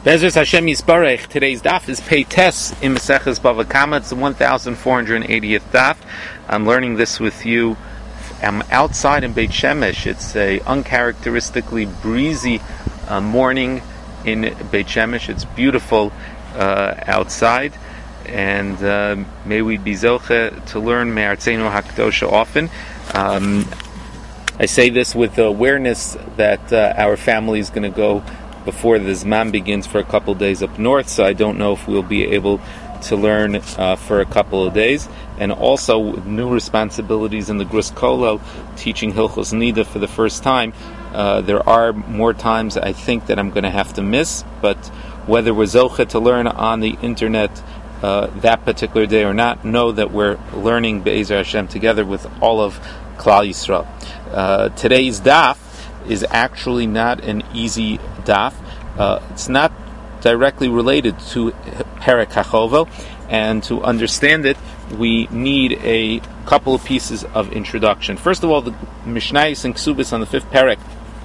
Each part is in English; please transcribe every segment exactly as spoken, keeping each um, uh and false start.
Bezos Hashem Yisbarech. Today's daf is Pei Tes in Maseches Bava Kama. It's the one thousand four hundred eightieth daf. I'm learning this with you. I'm outside in Beit Shemesh. It's a uncharacteristically breezy uh, morning in Beit Shemesh. It's beautiful uh, outside, and uh, may we be zoche to learn Me'artzenu HaKdosha often. Um, I say this with the awareness that uh, our family is going to go before the Zman begins for a couple of days up north, so I don't know if we'll be able to learn uh, for a couple of days. And also with new responsibilities in the Grus Kolo, teaching Hilchos Nida for the first time, uh, there are more times I think that I'm going to have to miss, but whether we're zoche to learn on the internet uh, that particular day or not, know that we're learning Be'ezer Hashem together with all of Klal Yisrael. Uh, today's daf is actually not an easy daf. Uh, it's not directly related to Perek HaChovel, and to understand it, we need a couple of pieces of introduction. First of all, the Mishnayos and Ksubis on the fifth Perek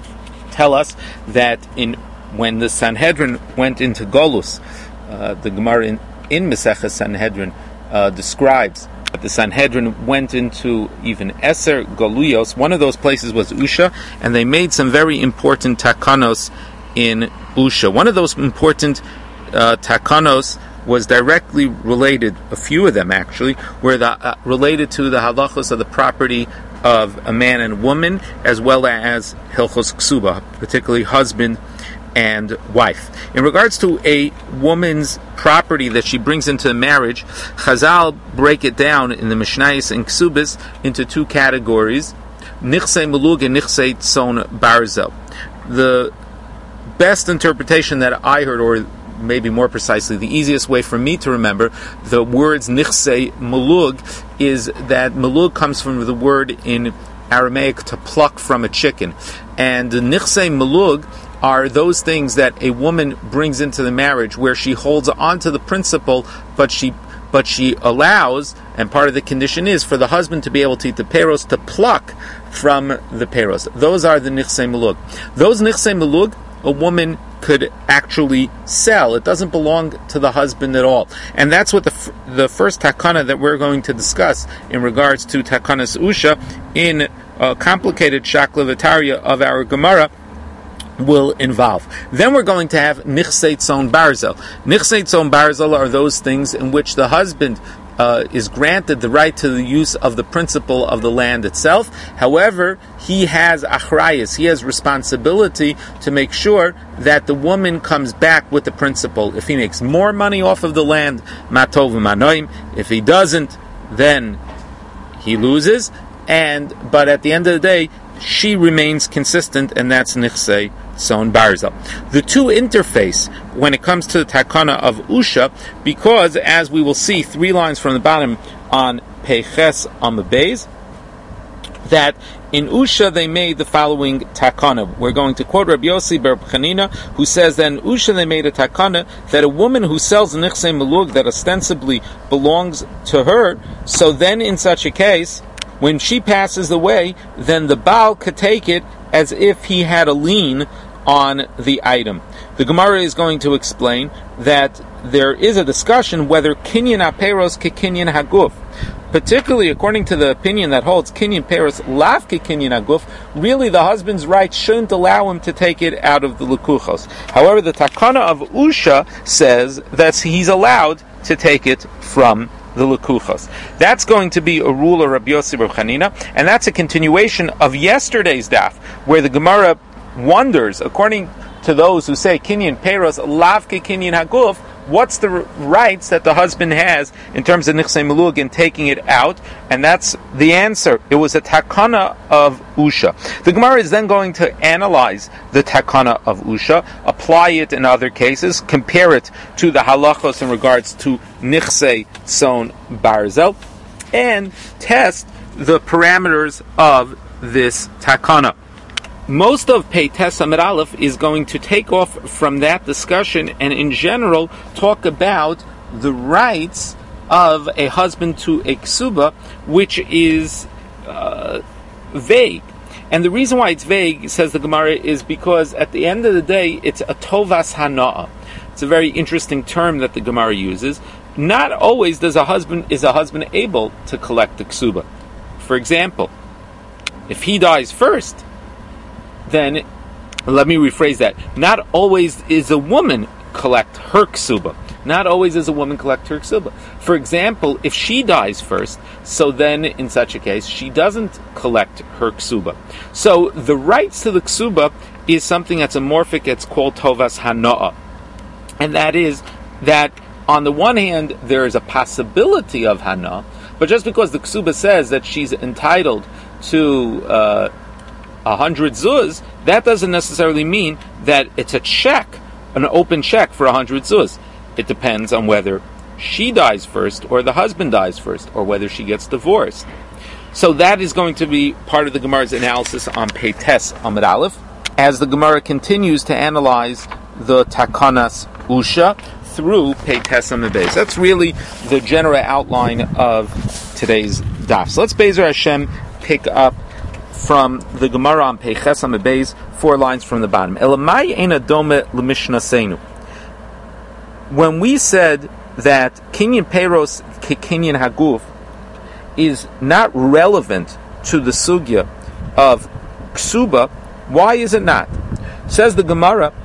tell us that in when the Sanhedrin went into Golus, uh, the Gemara in, in Maseches Sanhedrin uh, describes the Sanhedrin went into even Eser Goluyos. One of those places was Usha, and they made some very important takanos in Usha. One of those important uh, takanos was directly related, a few of them actually, were the, uh, related to the halachos of the property of a man and woman, as well as Hilchos Ksuba, particularly husband and wife. In regards to a woman's property that she brings into the marriage, Chazal break it down in the Mishnayos and Ksubis into two categories: Nichsei Melug and Nichsei Tzon Barzel. The best interpretation that I heard, or maybe more precisely, the easiest way for me to remember the words Nichsei Melug, is that Melug comes from the word in Aramaic to pluck from a chicken, and the Nichsei Melug are those things that a woman brings into the marriage where she holds on to the principle, but she but she allows, and part of the condition is for the husband to be able to eat the peros, to pluck from the peros. Those are the nichsei melug. Those nichsei melug, a woman could actually sell. It doesn't belong to the husband at all. And that's what the f- the first takana that we're going to discuss in regards to takanas usha in a complicated shaklavataria of our Gemara will involve. Then we're going to have Nichsei Tzon Barzel. Nichsei Tzon Barzel are those things in which the husband uh, is granted the right to the use of the principle of the land itself. However, he has achrayus, he has responsibility to make sure that the woman comes back with the principle. If he makes more money off of the land, matov manoim. If he doesn't, then he loses. And but at the end of the day, she remains consistent, and that's Nichsei Tzon Barzel. The two interface when it comes to the takana of Usha, because as we will see three lines from the bottom on Peiches Amabez, that in Usha they made the following takana. We're going to quote Rabbi Yossi bar Chanina, who says that in Usha they made a takana that a woman who sells Nichsei Melug that ostensibly belongs to her, so then in such a case, when she passes away, then the Baal could take it as if he had a lien on the item. The Gemara is going to explain that there is a discussion whether kinyan haperos ke kinyan haguf. Particularly according to the opinion that holds kinyan peros lav ke kinyan haguf, really the husband's rights shouldn't allow him to take it out of the lekuchos. However, the takana of Usha says that he's allowed to take it from the lekuchos. That's going to be a rule of Rabbi Yossi bar Chanina, and that's a continuation of yesterday's daf, where the Gemara wonders, according to those who say kinyan peros lavke kinyan haguf, what's the r- rights that the husband has in terms of nichsei melug in taking it out? And that's the answer. It was a takana of Usha. The Gemara is then going to analyze the takana of Usha, apply it in other cases, compare it to the halachos in regards to nichsei tzon barzel, and test the parameters of this takana. Most of Pei Tes Amud Aleph is going to take off from that discussion and in general talk about the rights of a husband to a ksuba, which is uh, vague. And the reason why it's vague, says the Gemara, is because at the end of the day, it's a tovas hana'ah. It's a very interesting term that the Gemara uses. Not always does a husband is a husband able to collect the ksuba. For example, if he dies first, then, let me rephrase that, not always is a woman collect her ksuba. Not always is a woman collect her ksuba. For example, if she dies first, so then in such a case, she doesn't collect her ksuba. So the rights to the ksuba is something that's amorphic, it's called tovas hana'ah. And that is that on the one hand, there is a possibility of hana, but just because the ksuba says that she's entitled to uh, a hundred zuz, that doesn't necessarily mean that it's a check, an open check for a hundred zuz. It depends on whether she dies first or the husband dies first, or whether she gets divorced. So that is going to be part of the Gemara's analysis on Peites Amud Aleph, as the Gemara continues to analyze the Takanas Usha through Peites Amud Beis. That's really the general outline of today's daf. So let's Be'ezer Hashem pick up from the Gemara on Peites Amud Beis, four lines from the bottom. Elamai eina dome l'mishnah seinu. When we said that Kinyan Peiros Kinyan Haguf is not relevant to the sugya of ksuba, why is it not? Says the Gemara,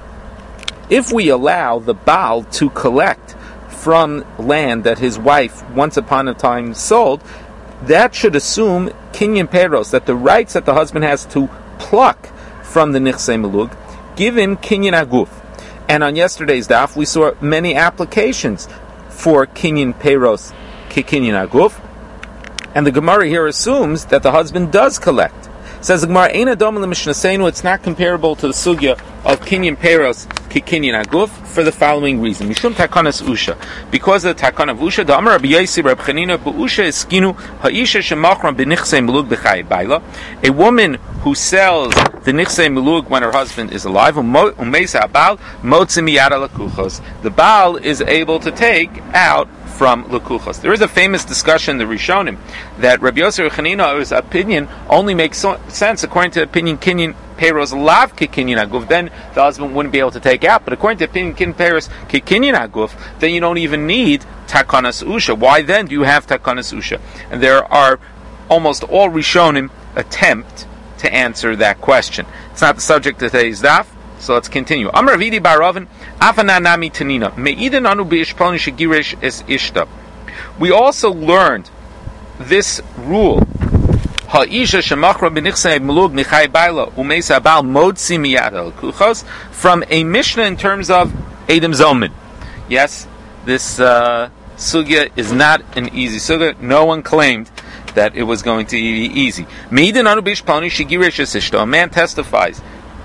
if we allow the Baal to collect from land that his wife once upon a time sold, that should assume Kinyan Peiros, that the rights that the husband has to pluck from the Nichsei Melug give him Kinyan Haguf. And on yesterday's daf, we saw many applications for Kinyan Peiros Kinyan Haguf. And the Gemara here assumes that the husband does collect. Says the Gemara, Eina doma l'mishnah seinu, it's not comparable to the sugya of Kinyan Peiros Kinyan Haguf for the following reason. Mishum takanas usha. Because of the takana of usha, the Amar Rabbi Yosi Rabbi Chanina b'usha eskinu ha'isha shemachram b'nichsei melug b'chai baila. A woman who sells the nichsei melug when her husband is alive, umeisa baal motzi miyada lakuchos. The Baal is able to take out from Lekuchos. There is a famous discussion in the Rishonim that Rabbi Yosef Chanina's opinion only makes so- sense according to opinion Kinyan Peiros Lav Kinyan Haguf. Then the husband wouldn't be able to take out. But according to opinion Kinyan Peiros Kinyan Haguf, then you don't even need Takanas Usha. Why then do you have Takanas Usha? And there are almost all Rishonim attempt to answer that question. It's not the subject of today's daf. So let's continue. Amar Ravidi Baravin, Afana Nami Tanina, Me'idan Anu Be'ishpalni Shegirish Es Ishta. We also learned this rule, Ha'isha Shemachra B'nichsei Melug Michai Baila Umeisa Baal Modsi Miyad Kuchos, from a Mishnah in terms of Edom Zomin. Yes, this uh, sugya is not an easy sugya. No one claimed that it was going to be easy. Me'idan Anu Be'ishpalni Shegirish Es Ishta. A man testifies,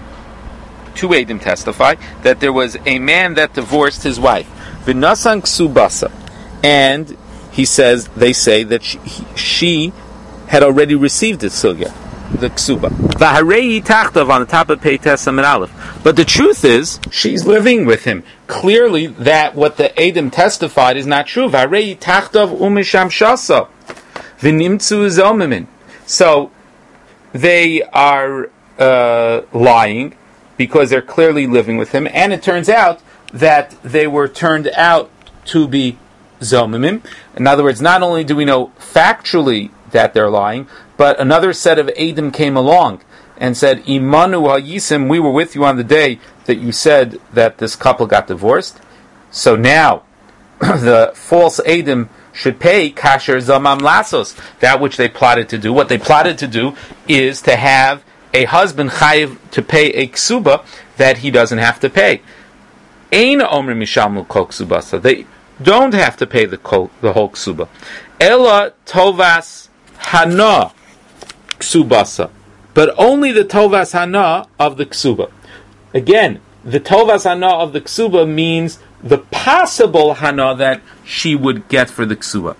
two Eidim testify that there was a man that divorced his wife, V'nasan ksubasa, and he says, they say that she, he, she had already received the sugya, the ksuba. V'harei tachtav, on the top of Peites Amud Aleph. But the truth is, she's living with him. Clearly, that what the Eidim testified is not true. V'harei tachtav umisham shasa v'nimtzu zomimin. So they are uh, lying, because they're clearly living with him, and it turns out that they were turned out to be zomimim. In other words, not only do we know factually that they're lying, but another set of Eidim came along and said, Imanu hayisim, we were with you on the day that you said that this couple got divorced. So now, the false Eidim should pay kasher zamam lasos, that which they plotted to do. What they plotted to do is to have a husband chayiv to pay a ksuba that he doesn't have to pay. Ein omer mishalmu kol ksubasa. They don't have to pay the kol, the whole ksuba. Ela tovas hana ksubasa, but only the tovas hana of the ksuba. Again, the tovas hana of the ksuba means the possible hana that she would get for the ksuba.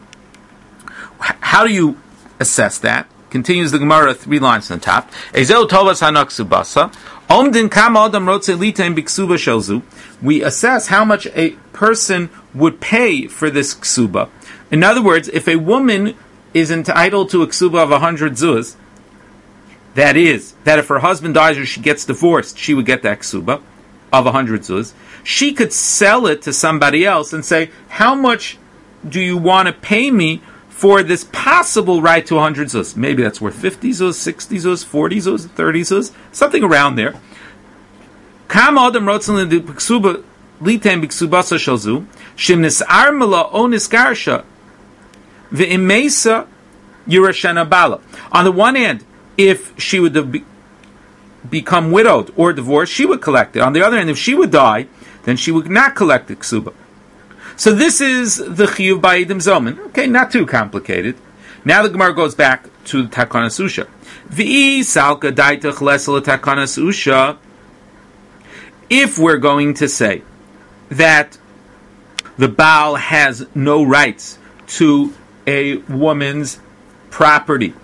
How do you assess that? Continues the Gemara, three lines on the top. Ezel tovas hana ksubasa. Omdin kama adam rotze litain biksuba shelzu. We assess how much a person would pay for this ksuba. In other words, if a woman is entitled to a ksuba of a hundred zuz, that is, that if her husband dies or she gets divorced, she would get that ksuba. of one hundred zuz, she could sell it to somebody else and say, how much do you want to pay me for this possible right to one hundred zuz? Maybe that's worth fifty zuz, sixty zuz, forty zuz, thirty zuz, something around there. Kam adam rotzen li b'ksuba litem b'ksubasa shel zu, shim nis'ar mela o nisgarsha, v'imesa yirashena bala. On the one hand, if she would have be, become widowed or divorced, she would collect it. On the other hand, if she would die, then she would not collect the ksuba. So this is the chiyuv by Eidim Zomen. Okay, not too complicated. Now the Gemara goes back to the Takanas Usha. V'i salka daitach lesel Takanas Usha. If we're going to say that the Baal has no rights to a woman's property,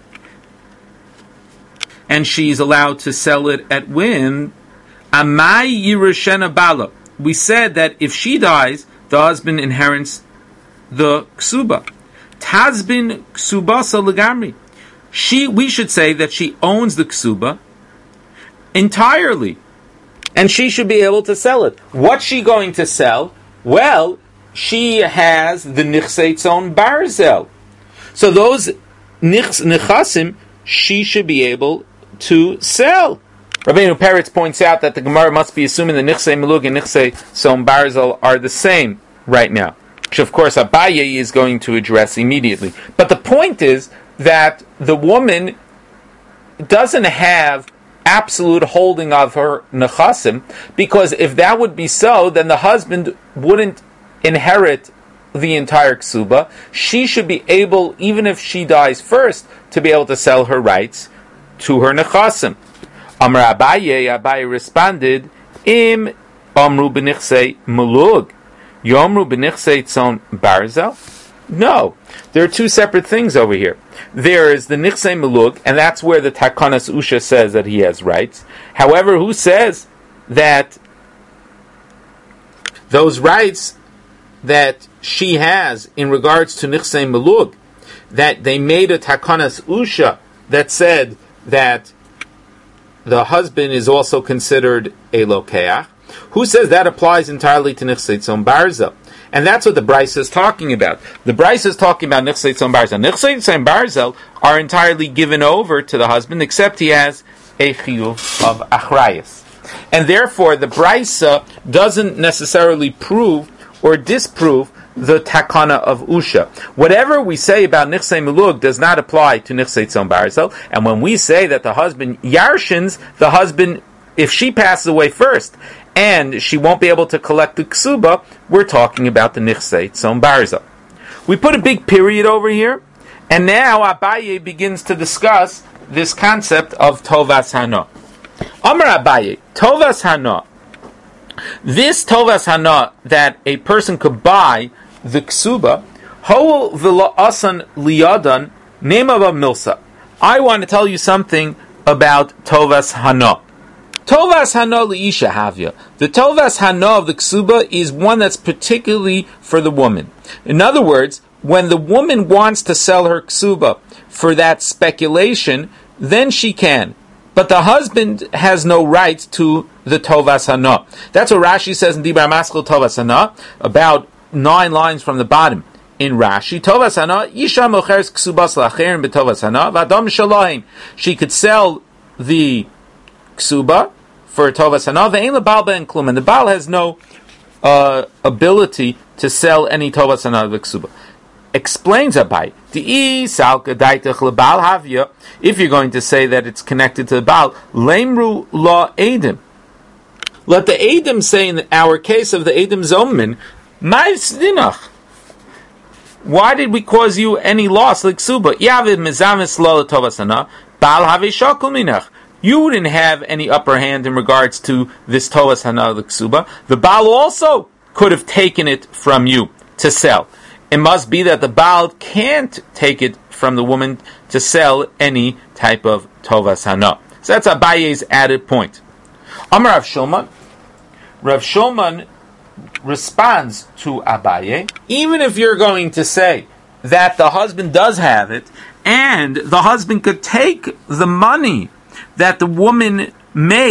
and she's allowed to sell it at whim, amai yirashena bala. We said that if she dies, the husband inherits the ksuba. Tazbin ksubasa legamri. She, we should say that she owns the ksuba entirely, and she should be able to sell it. What's she going to sell? Well, she has the nichseitzon barzel. So those nichasim, she should be able to sell. Rabbeinu Peretz points out that the Gemara must be assuming the nichsei melug and nichsei son barzel are the same right now, which of course Abaye is going to address immediately. But the point is that the woman doesn't have absolute holding of her nechasim, because if that would be so, then the husband wouldn't inherit the entire ksuba. She should be able, even if she dies first, to be able to sell her rights to her nechasim. Amar Abaye, Abaye responded, Im Amru b'nichsei mulug, Yomru b'nichsei tzon barzel? No, there are two separate things over here. There is the nichsei mulug, and that's where the Takanas Usha says that he has rights. However, who says that those rights that she has in regards to nichsei mulug, that they made a Takanas Usha that said that the husband is also considered a lokeach? Who says that applies entirely to nichsei tzon barzel? And that's what the Brisa is talking about. The Brisa is talking about nichsei tzon barzel. Nichsei tzon barzel are entirely given over to the husband, except he has a chiyuv of achrayas. And therefore, the Brisa doesn't necessarily prove or disprove the takana of Usha. Whatever we say about nichsei mulug does not apply to nichsei tzon barzel. And when we say that the husband yarshins, the husband, if she passes away first, and she won't be able to collect the ksuba, we're talking about the nichsei tzon barzel. We put a big period over here, and now Abaye begins to discuss this concept of tovas hana. Amar Abaye, tovas hana. This tovas hana that a person could buy the ksuba, ho v'la asan liyadan nema milsa. I want to tell you something about tovas hana. Tovas hana liisha havya. The tovas hana of the ksuba is one that's particularly for the woman. In other words, when the woman wants to sell her ksuba for that speculation, then she can. But the husband has no right to the tovas hana. That's what Rashi says in Dibar Maskil tovas hana, about nine lines from the bottom. In Rashi, tovas hana, isha mocheres ksubas lacherin betovas hana, v'adam shalahin. She could sell the ksuba for tovas hana, ve'ein lebal ben klum, and the Baal has no uh, ability to sell any tovas hana of the ksuba. Explains Abai, Di'i salka daitach lebal havya, if you're going to say that it's connected to the Baal, lemru la edim. Let the edim say in our case of the edim zomin, mai sdinach. Why did we cause you any loss like ksuba? Yavid mizamis lo tovas hana, Baal have shakul minach. You wouldn't have any upper hand in regards to this tovas hana the ksuba. The Baal also could have taken it from you to sell. It must be that the Baal can't take it from the woman to sell any type of tovas hana. So that's Abaye's added point. Amar Rav Shulman. Rav Shulman responds to Abaye, even if you're going to say that the husband does have it, and the husband could take the money that the woman made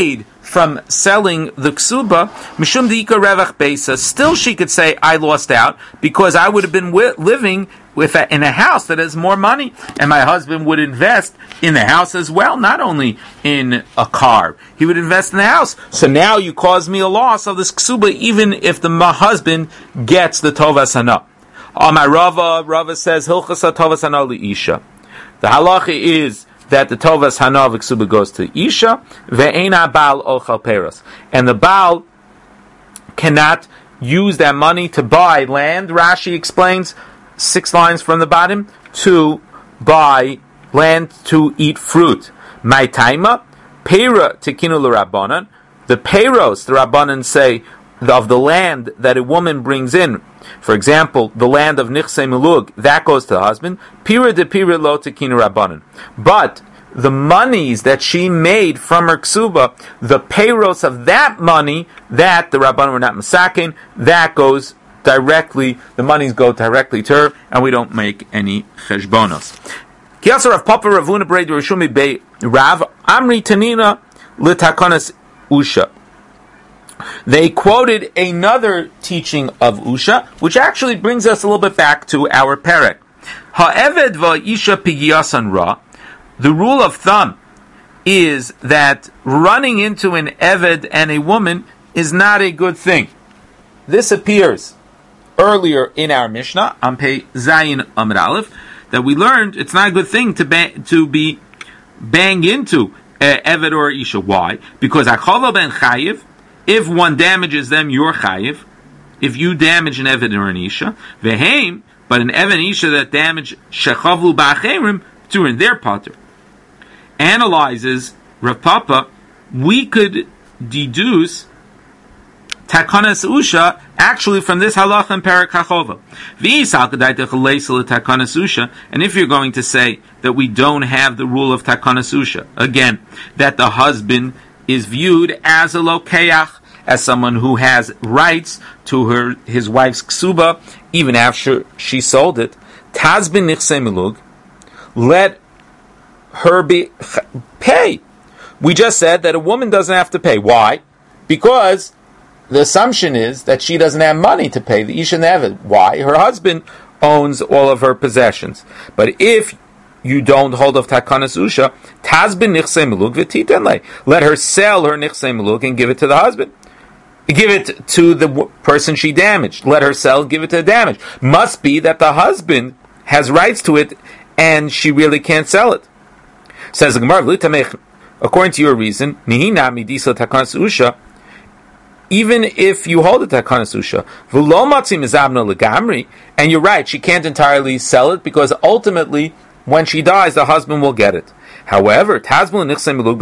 from selling the ksuba, mishum dika revach beisa, still she could say, I lost out, because I would have been wi- living with a, in a house that has more money, and my husband would invest in the house as well, not only in a car. He would invest in the house. So now you cause me a loss of this ksuba, even if the my husband gets the tovas hana. Amar Rava, Rava says, Hilchas tovas hana liisha. The halacha is that the tovas hana of ksuba goes to isha, ve'ena baal ochal peros, and the baal cannot use that money to buy land. Rashi explains, six lines from the bottom, to buy land to eat fruit. My taima, pera tekinu l'rabbanan, the peros, the rabbanan say, of the land that a woman brings in, for example, the land of nichsei melug, that goes to the husband, pira de pira lo tekinu rabbanan. But the monies that she made from her ksuba, the peros of that money, that the rabbanan were not masakin, that goes directly, the monies go directly to her, and we don't make any cheshbonos. Kiyasar of Papa Ravuna Brei Rishumi Bei Rav Amri Tanina Litakonas Usha. They quoted another teaching of Usha, which actually brings us a little bit back to our perek. Ha'eved va'isha pigiyasan ra. The rule of thumb is that running into an eved and a woman is not a good thing. This appears earlier in our Mishnah, on Pei Zayin Amud Aleph, that we learned it's not a good thing to ba- to be bang into uh, Eved or Isha. Why? Because Achava ben Chayiv, if one damages them, you're Chayiv. If you damage an Eved or an Isha, Veheim, but an Eved and Isha that damage Shechavlu Ba'acherim, to in their potter. Analyzes Rav Papa, we could deduce Takanas Usha, actually from this halach and Perek HaChova. And if you're going to say that we don't have the rule of Takanas Usha, again, that the husband is viewed as a lokeach, as someone who has rights to her his wife's ksuba, even after she sold it, Taz bin nichsei milug, let her be pay. We just said that a woman doesn't have to pay. Why? Because the assumption is that she doesn't have money to pay the Isha and the Eved. Why? Her husband owns all of her possessions. But if you don't hold of Takanas Usha, Taz bin nichsei milug v'titenle. Let her sell her nichsei milug and give it to the husband. Give it to the w- person she damaged. Let her sell, give it to the damaged. Must be that the husband has rights to it and she really can't sell it. Says the Gemara, according to your reason, Nihina midisa Takanas Usha, even if you hold it Takanas Usha, v'lo matzim izabna legamri, and you're right, she can't entirely sell it because ultimately, when she dies, the husband will get it. However, at least she still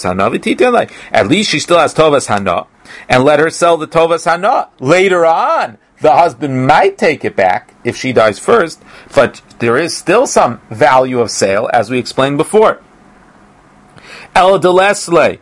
has tovas hana, and let her sell the tovas hana. Later on, the husband might take it back if she dies first, but there is still some value of sale, as we explained before. El delesle.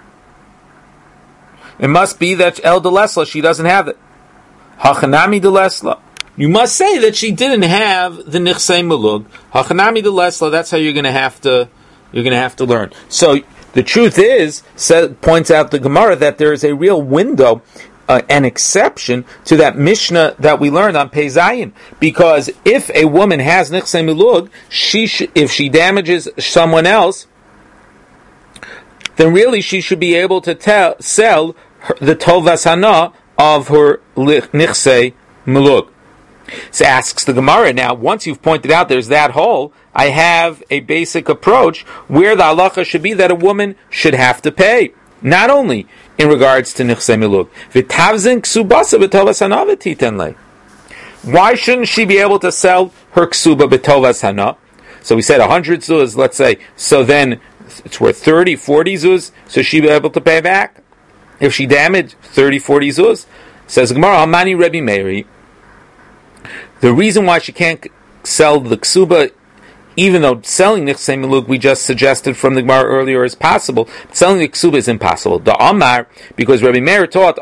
It must be that El delesla, she doesn't have it. Hachanami delesla. You must say that she didn't have the nichsei mulug. Hachanami delesla. That's how you're going to have to. You're going to have to learn. So the truth is, says, points out the Gemara that there is a real window, uh, an exception to that Mishnah that we learned on Pei Zayin. Because if a woman has nichsei mulug, she sh- if she damages someone else, then really she should be able to tell, sell her, the tovas hana of her nichsei mulug. So asks the Gemara, now once you've pointed out there's that hole, I have a basic approach where the halacha should be that a woman should have to pay. Not only in regards to nichsei milug. V'tavzin ksubasa b'tovas hana v'titenle. Why shouldn't she be able to sell her ksuba b'tovas hana? So we said one hundred zuz, let's say, so then it's worth thirty, forty zuz, so she'd be able to pay back. If she damaged thirty, forty zuz, says Gemara, Hamani Rebbe Meiri, the reason why she can't sell the ksuba, even though selling nichsei milug we just suggested from the Gemara earlier is possible, selling the ksuba is impossible. The Amar, because Rebbe Meir taught,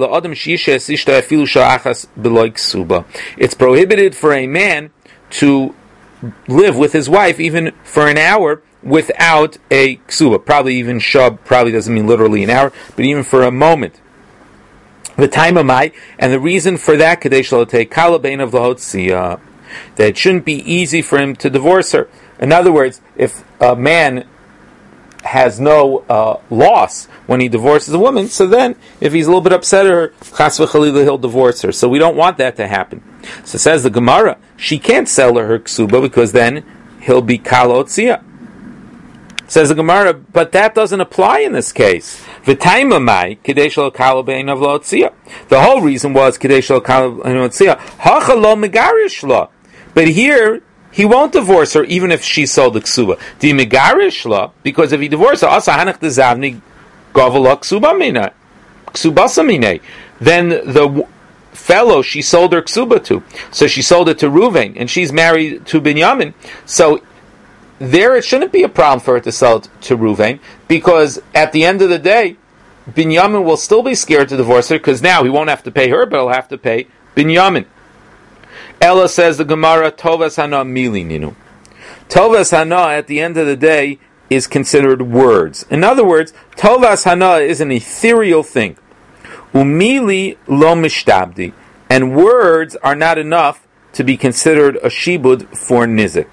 it's prohibited for a man to live with his wife even for an hour without a ksuba. Probably even shab, probably doesn't mean literally an hour, but even for a moment. The time of my, and the reason for that, Kadesh Lote Kalabain of Lahotzia, that it shouldn't be easy for him to divorce her. In other words, if a man has no uh, loss when he divorces a woman, so then if he's a little bit upset at her, Chas v'chalila, he'll divorce her. So we don't want that to happen. So says the Gemara, she can't sell her her ksuba because then he'll be kalotzia. Says the Gemara, but that doesn't apply in this case. V'taimamai kadesh lo kalobein of lotzia. The whole reason was kadesh lo kalobein of lotzia. Hacha lo megarish lo. But here he won't divorce her even if she sold the ksuba. Di megarish lo, because if he divorces her, asa hanach dezavni gavala ksuba mina, ksubasa mine. Then the fellow she sold her ksuba to, so she sold it to Ruvain, and she's married to Binyamin. So there it shouldn't be a problem for her to sell it to Ruvain, because at the end of the day, Binyamin will still be scared to divorce her, because now he won't have to pay her, but he'll have to pay Binyamin. Ella says the Gemara, Tovas Hana Mili Ninu. Tovas Hana, at the end of the day, is considered words. In other words, Tovas Hana is an ethereal thing. Umili lo mishtabdi. And words are not enough to be considered a shibud for nizik.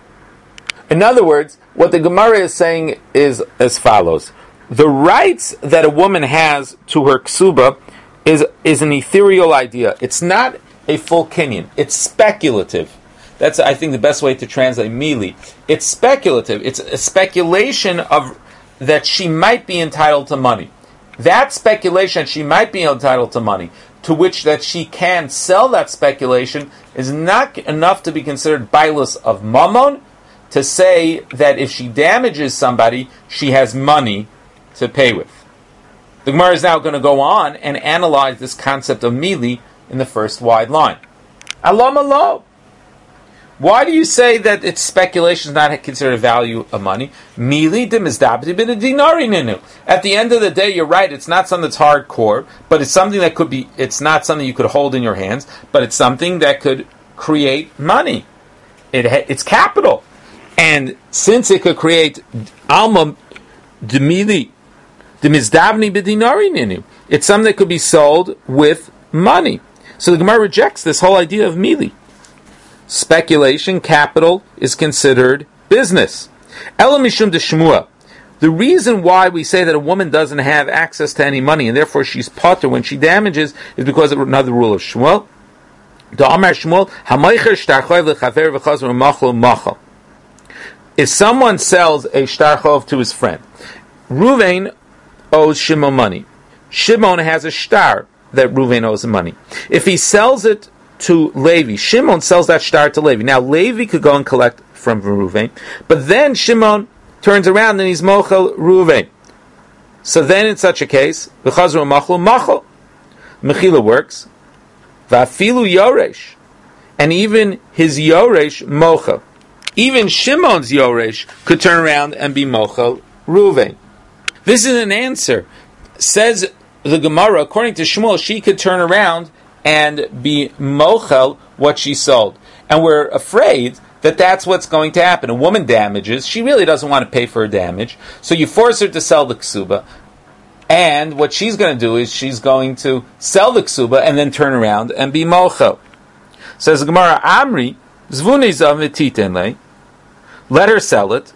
In other words, what the Gemara is saying is as follows. The rights that a woman has to her ksuba is, is an ethereal idea. It's not a full kinyan. It's speculative. That's, I think, the best way to translate mili. It's speculative. It's a speculation of that she might be entitled to money. That speculation, she might be entitled to money, to which that she can sell that speculation, is not enough to be considered bailus of mammon, to say that if she damages somebody, she has money to pay with. The Gemara is now going to go on and analyze this concept of mili in the first wide line. Alam Allah. Why do you say that its speculation is not considered a value of money? Mili de mizdabdi b'de dinari ninu. At the end of the day, you're right. It's not something that's hardcore, but it's something that could be. It's not something you could hold in your hands, but it's something that could create money. It it's capital, and since it could create alma de mili de mizdabni b'de dinari ninu, it's something that could be sold with money. So the Gemara rejects this whole idea of mili. Speculation, capital, is considered business. Ela mishum de shmua. The reason why we say that a woman doesn't have access to any money and therefore she's potter when she damages is because of another rule of Shmuel. The Amar Shmuel, hamaycher shtarchov lechaver v'chazor machlo machal. If someone sells a shtarchov to his friend, Ruvain owes Shimon money. Shimon has a shtar that Ruvain owes him money. If he sells it to Levi, Shimon sells that shtar to Levi. Now Levi could go and collect from Ruvain, but then Shimon turns around and he's mochel Ruvain. So then in such a case, v'chazru machlo machal, mechila works, v'afilu yoresh, and even his yoresh mochel. Even Shimon's yoresh could turn around and be mochel Ruvain. This is an answer. Says the Gemara, according to Shmuel, she could turn around and be mochel what she sold. And we're afraid that that's what's going to happen. A woman damages, she really doesn't want to pay for her damage, so you force her to sell the ksuba, and what she's going to do is she's going to sell the ksuba and then turn around and be mochel. Says the Gemara, Amri, zvunei zav v'titenle, let her sell it,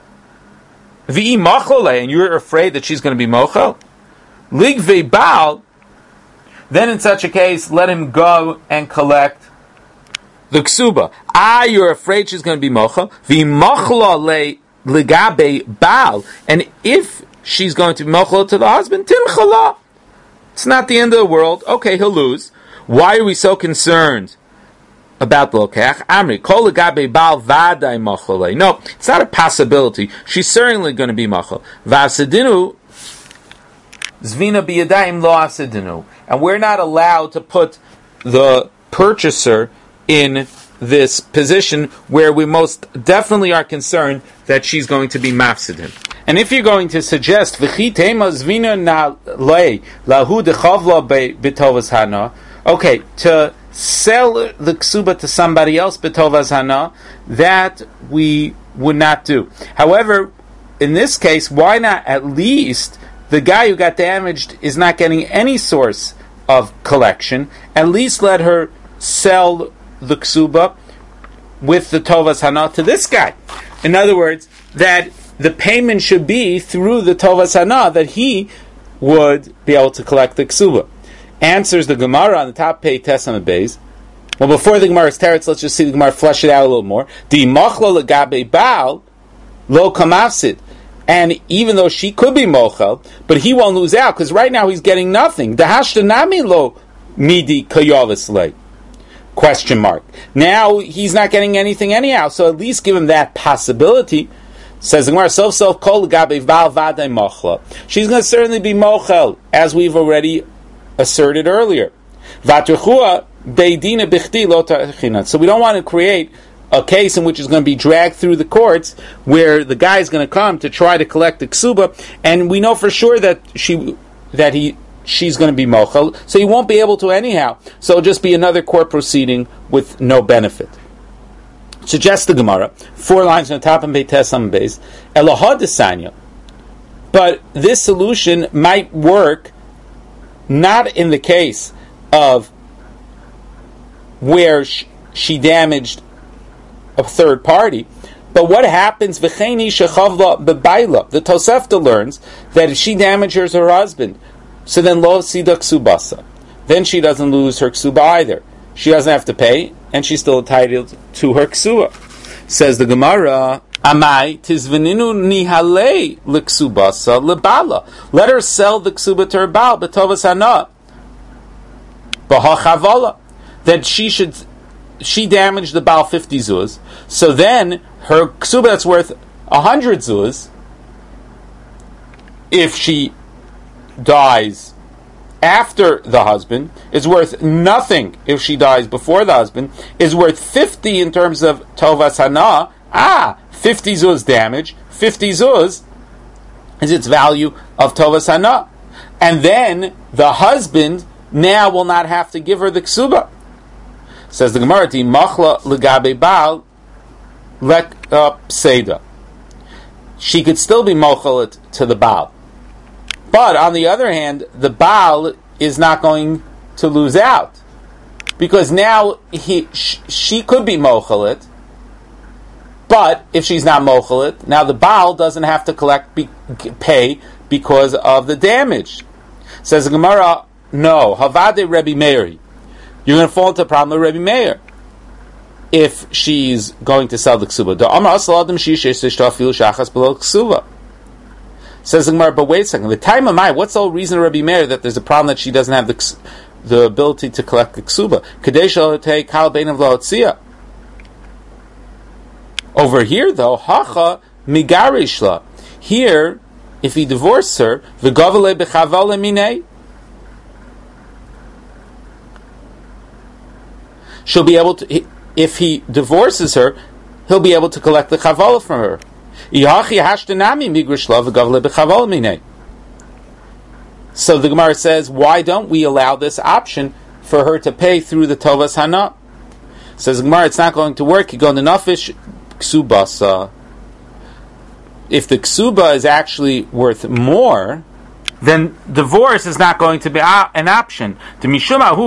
v'i machole, and you're afraid that she's going to be mochel, ligvei baal, then in such a case, let him go and collect the ksuba. Ah, you're afraid she's going to be mocha. V'machla le legabe baal. And if she's going to be mocha to the husband, timchala. It's not the end of the world. Okay, he'll lose. Why are we so concerned about the lokech? Amri, kol legabe baal vaday mocha. No, it's not a possibility. She's certainly going to be mocha. V'asedinu zvina biyadayim lo asedinu. And we're not allowed to put the purchaser in this position where we most definitely are concerned that she's going to be mafsidin. And if you're going to suggest okay, to sell the ksuba to somebody else betovas hana, that we would not do. However, in this case, why not at least the guy who got damaged is not getting any source of collection? At least let her sell the ksuba with the tovas hana to this guy. In other words, that the payment should be through the tovas hana, that he would be able to collect the ksuba. Answers the Gemara on the top page, Tesam Beis. Well, before the Gemara's teretz, let's just see the Gemara flesh it out a little more. Di machlo legabe baal lo kamafsid. And even though she could be mochel, but he won't lose out, because right now he's getting nothing. Dahashtanami lo midi kayovis le. Question mark. Now he's not getting anything anyhow, so at least give him that possibility. Says the Gemara, sof sof kol legabe baal vadai mochla. She's going to certainly be mochel, as we've already asserted earlier. Vatrechua beidina bichti lo tarchinat. So we don't want to create a case in which it's going to be dragged through the courts, where the guy is going to come to try to collect the ksuba, and we know for sure that she that he she's going to be mochel, so he won't be able to anyhow. So it'll just be another court proceeding with no benefit. Suggests the Gemara, four lines on the top and Beites on base, Elohad desanya. But this solution might work not in the case of where sh- she damaged a third party, but what happens? V'cheini shechavla bebayla. The Tosefta learns that if she damages her husband, so then lo sida ksubasa, then she doesn't lose her ksuba either. She doesn't have to pay, and she's still entitled to her ksuba. Says the Gemara, Amai tizveninu nihale l'ksubasa lebala. Let her sell the ksuba to her baal b'tovas hana b'hachavala. That she should. She damaged the baal fifty zuz, so then her ksuba that's worth a hundred zuz, if she dies after the husband, is worth nothing. If she dies before the husband, is worth fifty in terms of tovas hana. Ah, fifty zuz damage, fifty zuz is its value of tovas hana, and then the husband now will not have to give her the ksuba. Says the Gemara, Ti machla legabe baal lek pseida. She could still be mochelet to the baal, but on the other hand, the baal is not going to lose out, because now he sh- she could be mochelet, but if she's not mochelet, now the baal doesn't have to collect be- pay because of the damage. Says the Gemara, no, havade Rebbe Meir. You're going to fall into a problem with Rebbe Meir if she's going to sell the ksuba. The Amar Asal Adam Shishesh Tishtafilu Shachas below ksuba. Says the Gemara, but wait a second. The time of my, what's the whole reason of Rebbe Meir that there's a problem that she doesn't have the the ability to collect the ksuba? Kadesh Otei Kal Beinav Laotzia. Over here, though, Hacha Migarishla. Here, if he divorced her, the Gavale Bechaval Minei. She'll be able to, if he divorces her, he'll be able to collect the chavala from her. So the Gemara says, why don't we allow this option for her to pay through the tovas hana? Says the Gemara, it's not going to work. You go to nafish ksubasa. If the ksuba is actually worth more, then divorce is not going to be an option. Because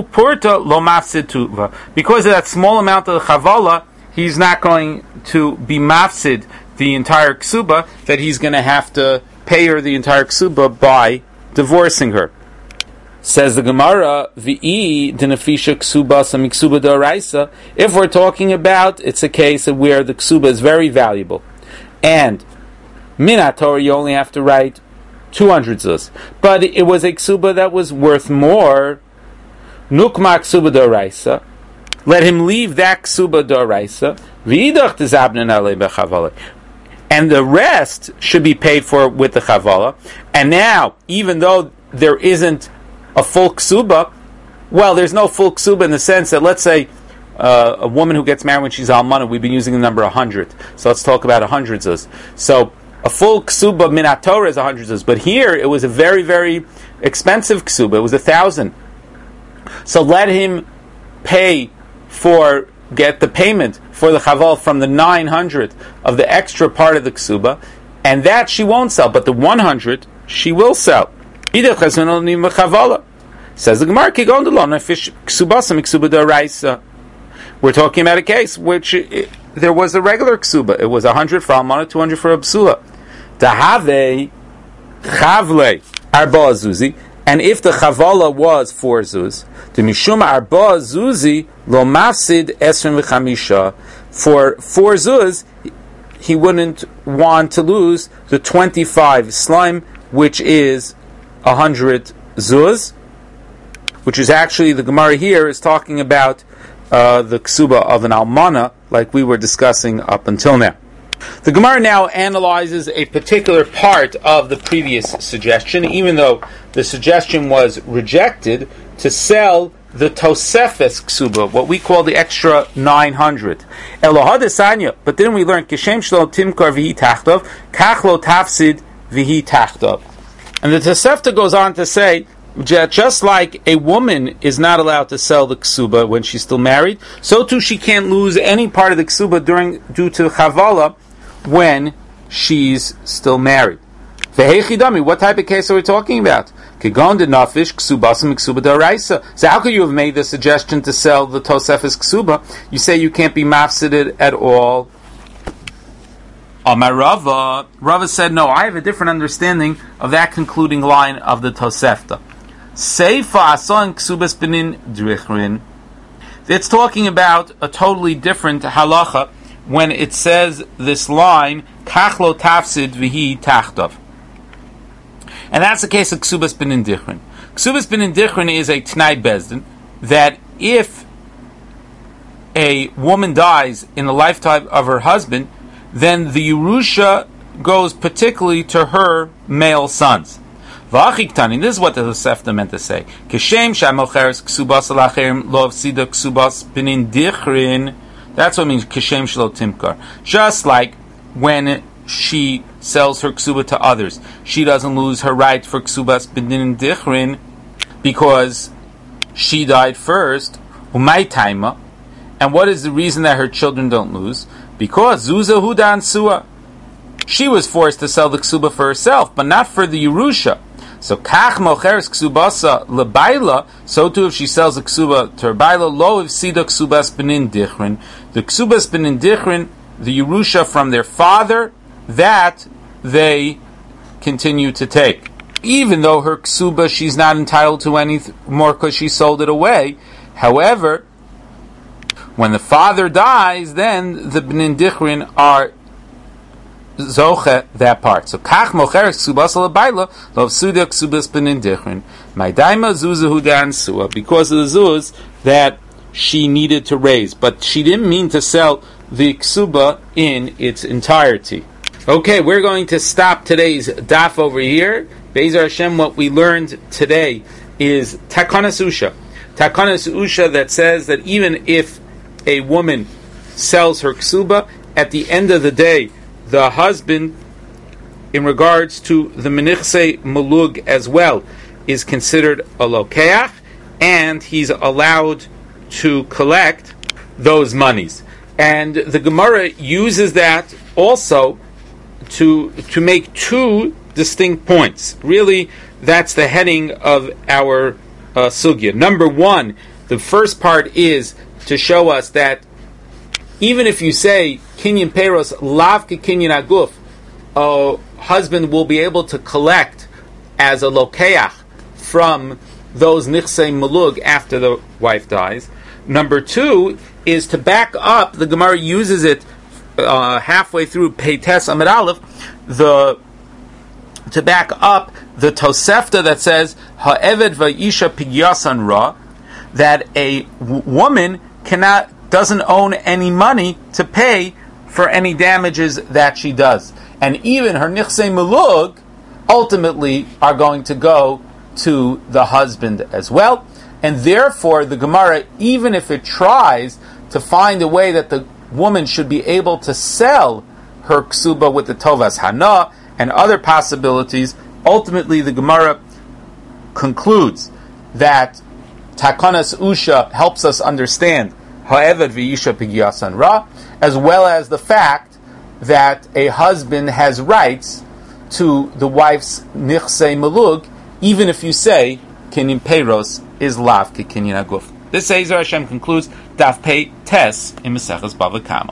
of that small amount of chavala, he's not going to be mafsid the entire ksuba, that he's going to have to pay her the entire ksuba by divorcing her. Says the Gemara, V'i denafisha ksuba sami ksuba d'oraisa. If we're talking about, it's a case of where the ksuba is very valuable, and minator you only have to write two hundred zuz, but it was a ksuba that was worth more. Nukma ksuba d'oraisa. Let him leave that ksuba d'oraisa. V'idach tezabnen alei bechavala. And the rest should be paid for with the chavala. And now, even though there isn't a full ksuba, well, there's no full ksuba in the sense that, let's say, uh, a woman who gets married when she's almana, we've been using the number one hundred. So let's talk about one hundred zuz. So a full ksuba minat Torah is one hundred zuz. But here, it was a very, very expensive ksuba. It was one thousand. So let him pay for, get the payment for the chaval from the nine hundred of the extra part of the ksuba, and that she won't sell, but the one hundred she will sell. Says the Gemara, we're talking about a case which it, there was a regular ksuba. It was one hundred for almana, two hundred for a psula. Tahave chavle arba zuzi, and if the chavala was four zuz, the mishum arba zuzi lo mafsid esrim v'chamisha. For four zuz, he wouldn't want to lose the twenty-five slime, which is one hundred zuz, which is actually, the Gemara here is talking about uh, the ksuba of an almana, like we were discussing up until now. The Gemara now analyzes a particular part of the previous suggestion, even though the suggestion was rejected, to sell the Tosefes ksuba, what we call the extra nine hundred. Elohad esanya, but then we learn Kishem shlo timkar v'hi tachtov, kachlo tafsid v'hi tachtov. And the Tosefta goes on to say, just like a woman is not allowed to sell the ksuba when she's still married, so too she can't lose any part of the ksuba during due to chavala when she's still married. Vehechidami, what type of case are we talking about? Kigon de nafish ksubasim ksuba daraisa. So how could you have made the suggestion to sell the Tosefes ksuba? You say you can't be mafsided at all. Amar Rava, Rava said, no, I have a different understanding of that concluding line of the Tosefta. Seifa asan ksubas benin drichrin. It's talking about a totally different halacha when it says this line, kachlo tafsid v'hi tachtov. And that's the case of ksubas benin dichrin. Ksubas benin dichrin is a t'nai bezdin, that if a woman dies in the lifetime of her husband, then the Yerusha goes particularly to her male sons. V'achiktani, this is what the Tosefta meant to say. Kishem shamocheres ksubas alacherim lo avsida ksubas benin dichrin. That's what it means, kishem shelo timkar. Just like when she sells her ksuba to others, she doesn't lose her right for ksubas benin dichrin because she died first. Umay taima. And what is the reason that her children don't lose? Because Zuza Hudan Sua, she was forced to sell the ksuba for herself, but not for the Yerusha. So Kach Mocheres Ksubasa Lebaila, so too if she sells the ksuba to her baila, lo if sida ksubas benin dichrin. The ksubas benin dichrin, the Yerusha from their father, that they continue to take. Even though her ksuba, she's not entitled to any more because she sold it away. However, when the father dies, then the B'nin Dichrin are zoche that part. So kach mocheres ksubas alabayla lo v'suda ksubas B'nin Dichrin. My daima zuzahu dan sua, because of the zuz that she needed to raise, but she didn't mean to sell the ksuba in its entirety. Okay, we're going to stop today's daf over here. Be'ezer Hashem, what we learned today is takanas usha. Takanas usha that says that even if a woman sells her ksuba, at the end of the day, the husband, in regards to the menichse mulug as well, is considered a lokeach, and he's allowed to collect those monies. And the Gemara uses that also to to make two distinct points. Really, that's the heading of our uh, sugya. Number one, the first part is to show us that even if you say kinyan peros lavke kinyan aguf, a husband will be able to collect as a lokeach from those nichsei mulug after the wife dies. Number two is to back up. The Gemara uses it uh, halfway through Peites Amid Aleph, the to back up the Tosefta that says ha'eved va'isha pigyasan ra, that a w- woman cannot doesn't own any money to pay for any damages that she does, and even her nichsei mulug ultimately are going to go to the husband as well. And therefore, the Gemara, even if it tries to find a way that the woman should be able to sell her ksuba with the tovas hana and other possibilities, ultimately the Gemara concludes that takanas usha helps us understand ha'eved v'isha pigyasan ra, as well as the fact that a husband has rights to the wife's nichsei malug, even if you say kinyan peiros is lav ke kinyan aguf. This Ezer Hashem concludes Daf Pei Tes in Maseches Bava Kama.